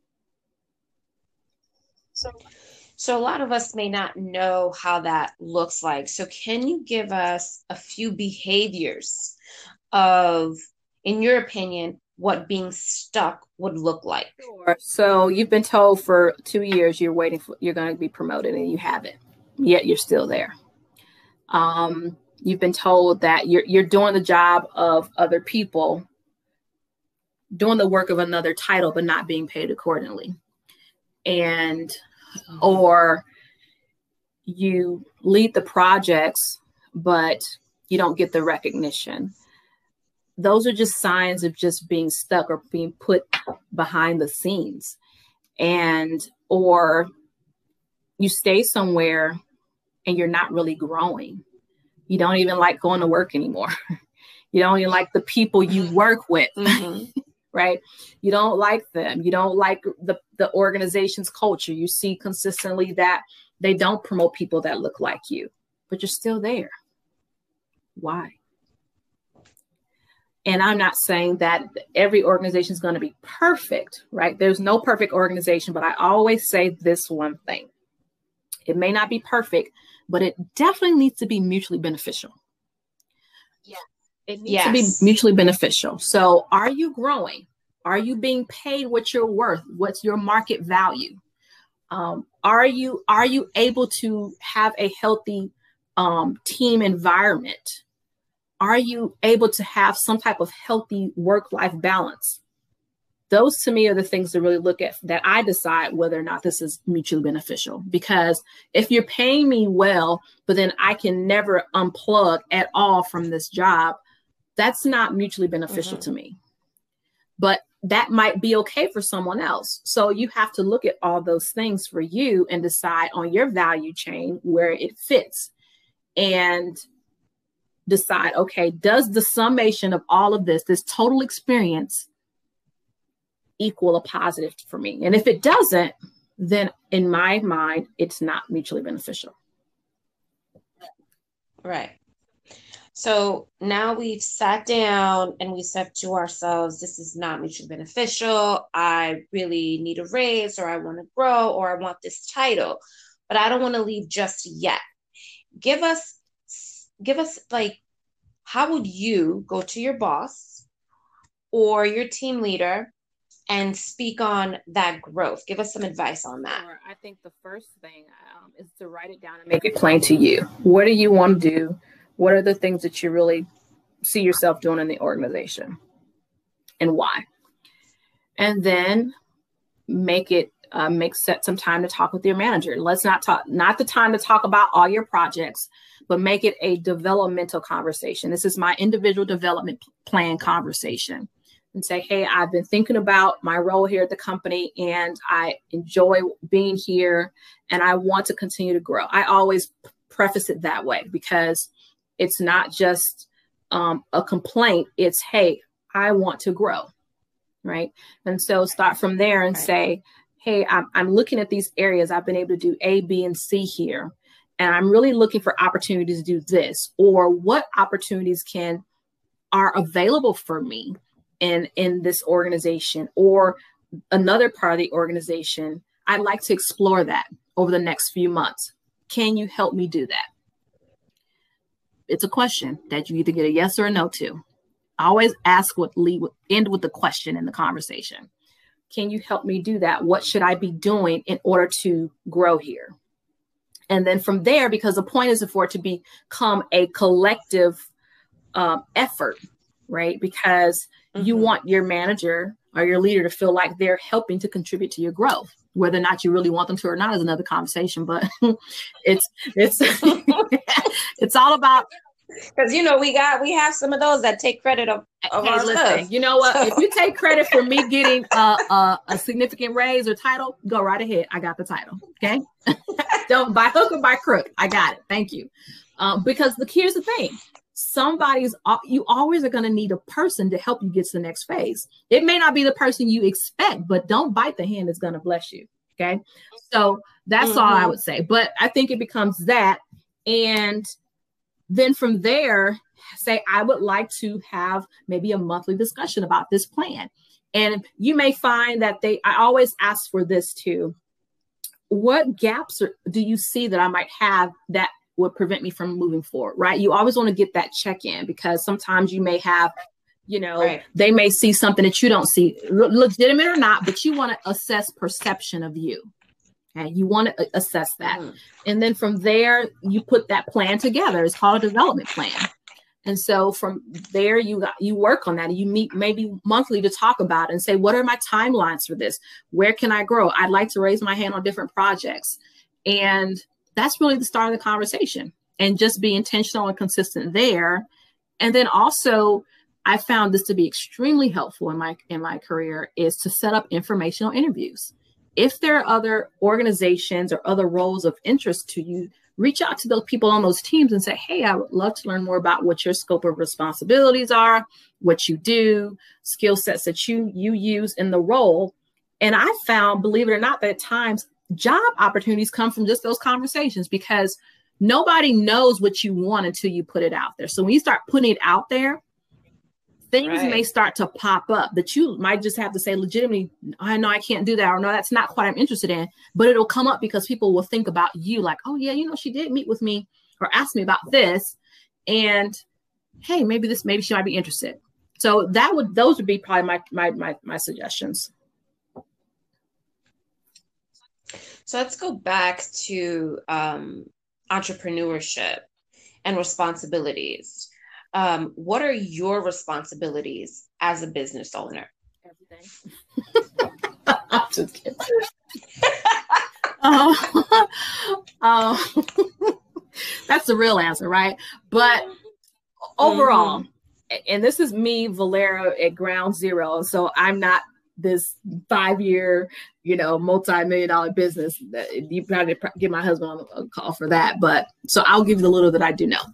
So, so a lot of us may not know how that looks like. So can you give us a few behaviors of, in your opinion, what being stuck would look like? Sure. So you've been told for two years you're waiting for, you're going to be promoted and you haven't, yet you're still there. Um, you've been told that you're, you're doing the job of other people, doing the work of another title, but not being paid accordingly. And, or you lead the projects, but you don't get the recognition. Those are just signs of just being stuck or being put behind the scenes. And, or you stay somewhere and you're not really growing. You don't even like going to work anymore. You don't even like the people you work with, mm-hmm. right? You don't like them. You don't like the, the organization's culture. You see consistently that they don't promote people that look like you, but you're still there. Why? And I'm not saying that every organization is going to be perfect, right? There's no perfect organization, but I always say this one thing. It may not be perfect, but it definitely needs to be mutually beneficial. Yeah, it needs yes. to be mutually beneficial. So are you growing? Are you being paid what you're worth? What's your market value? Um, are you, are you able to have a healthy um, team environment? Are you able to have some type of healthy work-life balance? Those to me are the things to really look at that I decide whether or not this is mutually beneficial. Because if you're paying me well, but then I can never unplug at all from this job, that's not mutually beneficial mm-hmm. to me. But that might be okay for someone else. So you have to look at all those things for you and decide on your value chain where it fits. And decide, okay, does the summation of all of this, this total experience, equal a positive for me? And if it doesn't, then in my mind, it's not mutually beneficial. Right. So now we've sat down and we said to ourselves, this is not mutually beneficial. I really need a raise, or I want to grow, or I want this title, but I don't want to leave just yet. Give us Give us like, how would you go to your boss or your team leader and speak on that growth? Give us some advice on that. Sure. I think the first thing um, is to write it down and make it plain to you. What do you want to do? What are the things that you really see yourself doing in the organization and why? And then make it Uh, make set some time to talk with your manager. Let's not talk, not the time to talk about all your projects, but make it a developmental conversation. This is my individual development plan conversation. And say, hey, I've been thinking about my role here at the company and I enjoy being here and I want to continue to grow. I always preface it that way because it's not just um, a complaint. It's, hey, I want to grow, right? And so start from there and say, hey, I'm, I'm looking at these areas. I've been able to do A, B, and C here. And I'm really looking for opportunities to do this, or what opportunities can are available for me in, in this organization or another part of the organization. I'd like to explore that over the next few months. Can you help me do that? It's a question that you either get a yes or a no to. I always ask what lead end with the question in the conversation. Can you help me do that? What should I be doing in order to grow here? And then from there, because the point is for it to become a collective um, effort, right? Because mm-hmm. you want your manager or your leader to feel like they're helping to contribute to your growth. Whether or not you really want them to or not is another conversation, but it's it's it's all about. Because, you know, we got we have some of those that take credit of, of hey, our listen, stuff. You know what? So. If you take credit for me getting a, a, a significant raise or title, go right ahead. I got the title. Okay. Don't by hook or by crook. I got it. Thank you. Um, because the, here's the thing. Somebody's, you always are going to need a person to help you get to the next phase. It may not be the person you expect, but don't bite the hand that's going to bless you. Okay. So that's mm-hmm. all I would say. But I think it becomes that. And then from there, say, I would like to have maybe a monthly discussion about this plan. And you may find that they, I always ask for this too. What gaps are, do you see that I might have that would prevent me from moving forward, right? You always want to get that check-in, because sometimes you may have, you know, right. they may see something that you don't see, le- legitimate or not, but you want to assess perception of you. Okay, you want to assess that. Mm. And then from there, you put that plan together. It's called a development plan. And so from there, you got, you work on that, and you meet maybe monthly to talk about it and say, what are my timelines for this? Where can I grow? I'd like to raise my hand on different projects. And that's really the start of the conversation, and just be intentional and consistent there. And then also, I found this to be extremely helpful in my, in my career, is to set up informational interviews. If there are other organizations or other roles of interest to you, reach out to those people on those teams and say, hey, I would love to learn more about what your scope of responsibilities are, what you do, skill sets that you, you use in the role. And I found, believe it or not, that at times job opportunities come from just those conversations, because nobody knows what you want until you put it out there. So when you start putting it out there, things right. may start to pop up that you might just have to say legitimately, I know I can't do that, or no, that's not what I'm interested in, but it'll come up because people will think about you like, oh yeah, you know, she did meet with me or ask me about this, and hey, maybe this, maybe she might be interested. So that would, those would be probably my, my, my, my suggestions. So let's go back to um, entrepreneurship and responsibilities. Um, what are your responsibilities as a business owner? Everything. I'm just kidding. uh, uh, that's the real answer, right? But overall, mm-hmm. and this is me, Valera, at ground zero. So I'm not this five-year, you know, multi-million dollar business. That you probably get my husband on a call for that. But so I'll give you the little that I do know.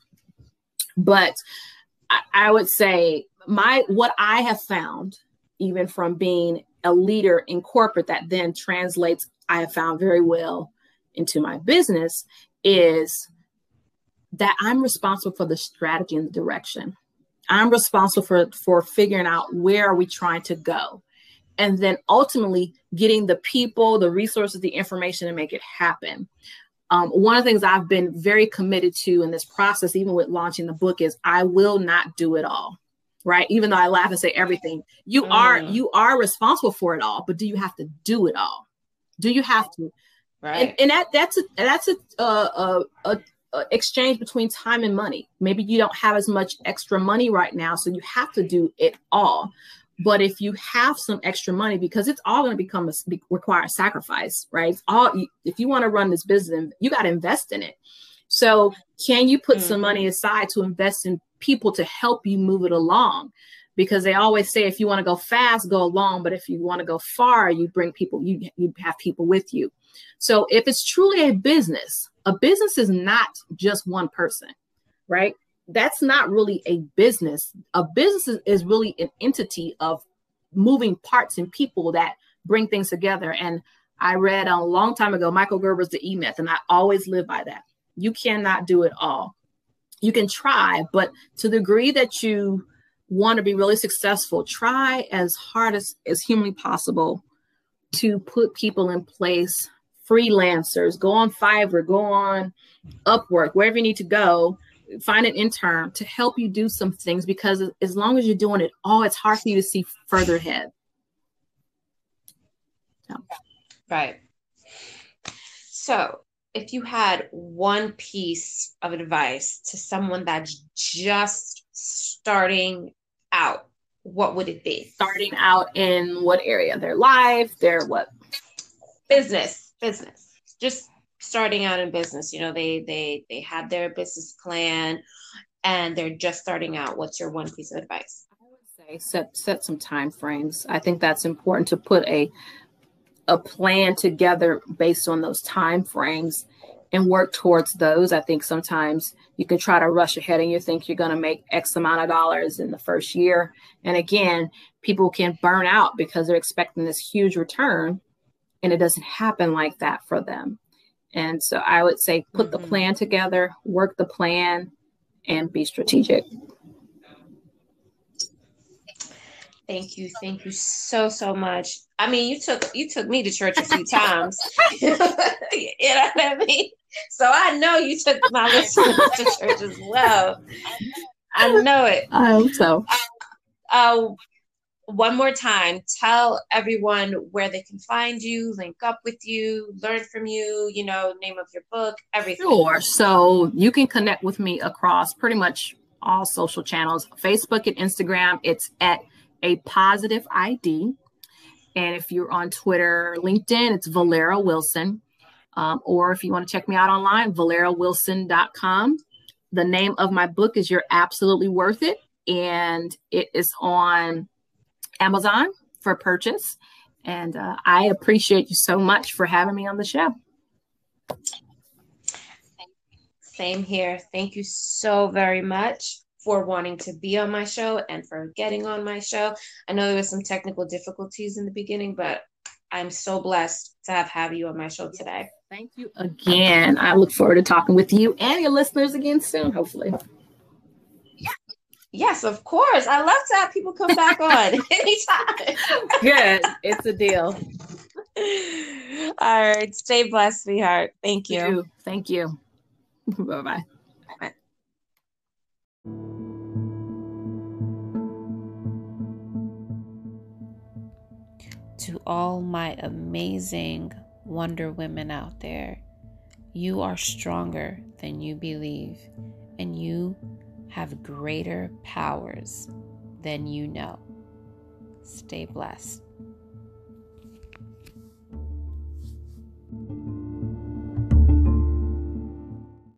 But I, I would say my what I have found, even from being a leader in corporate, that then translates, I have found very well into my business, is that I'm responsible for the strategy and the direction. I'm responsible for, for figuring out where are we trying to go. And then ultimately getting the people, the resources, the information to make it happen. Um, one of the things I've been very committed to in this process, even with launching the book, is I will not do it all, right? Even though I laugh and say everything, you mm. are you are responsible for it all, but do you have to do it all? Do you have to? Right. And, and that that's a that's a, a, a, a exchange between time and money. Maybe you don't have as much extra money right now, so you have to do it all. But if you have some extra money, because it's all going to become a require a sacrifice, right? It's all, if you want to run this business, you got to invest in it. So can you put mm-hmm. some money aside to invest in people to help you move it along? Because they always say, if you want to go fast, go along. But if you want to go far, you bring people, you, you have people with you. So if it's truly a business, a business is not just one person, right? That's not really a business. A business is, is really an entity of moving parts and people that bring things together. And I read a long time ago, Michael Gerber's The E-Myth, and I always live by that. You cannot do it all. You can try, but to the degree that you want to be really successful, try as hard as, as humanly possible to put people in place, freelancers, go on Fiverr, go on Upwork, wherever you need to go. Find an intern to help you do some things, because as long as you're doing it all, it's hard for you to see further ahead. So. Right. So if you had one piece of advice to someone that's just starting out, what would it be? Starting out in what area? Their life, their what? Business, business. Just starting out in business. You know, they they they had their business plan and they're just starting out. What's your one piece of advice? I would say set set some time frames. I think that's important, to put a a plan together based on those time frames. and work towards those. I think sometimes you can try to rush ahead and you think you're going to make X amount of dollars in the first year. And again, people can burn out because they're expecting this huge return, and it doesn't happen like that for them. And so I would say put mm-hmm. the plan together, work the plan, and be strategic. Thank you. Thank you so, so much. I mean, you took you took me to church a few times. You know what I mean? So I know you took my listeners to church as well. I know it. I hope so. Uh, one more time, tell everyone where they can find you, link up with you, learn from you, you know, name of your book, everything. Sure. So you can connect with me across pretty much all social channels, Facebook and Instagram. It's at A Positive I D. And if you're on Twitter, LinkedIn, it's Valera Wilson. Um, or if you want to check me out online, valera wilson dot com. The name of my book is You're Absolutely Worth It. And it is on Amazon for purchase. And uh, I appreciate you so much for having me on the show. Same here. Thank you so very much for wanting to be on my show and for getting on my show. I know there was some technical difficulties in the beginning, but I'm so blessed to have, have you on my show today. Thank you again. I look forward to talking with you and your listeners again soon, hopefully. Yes, of course. I love to have people come back on anytime. Good. It's a deal. All right. Stay blessed, sweetheart. Thank you. you. Thank you. Bye-bye. Bye. To all my amazing Wonder Women out there, you are stronger than you believe, and you have greater powers than you know. Stay blessed.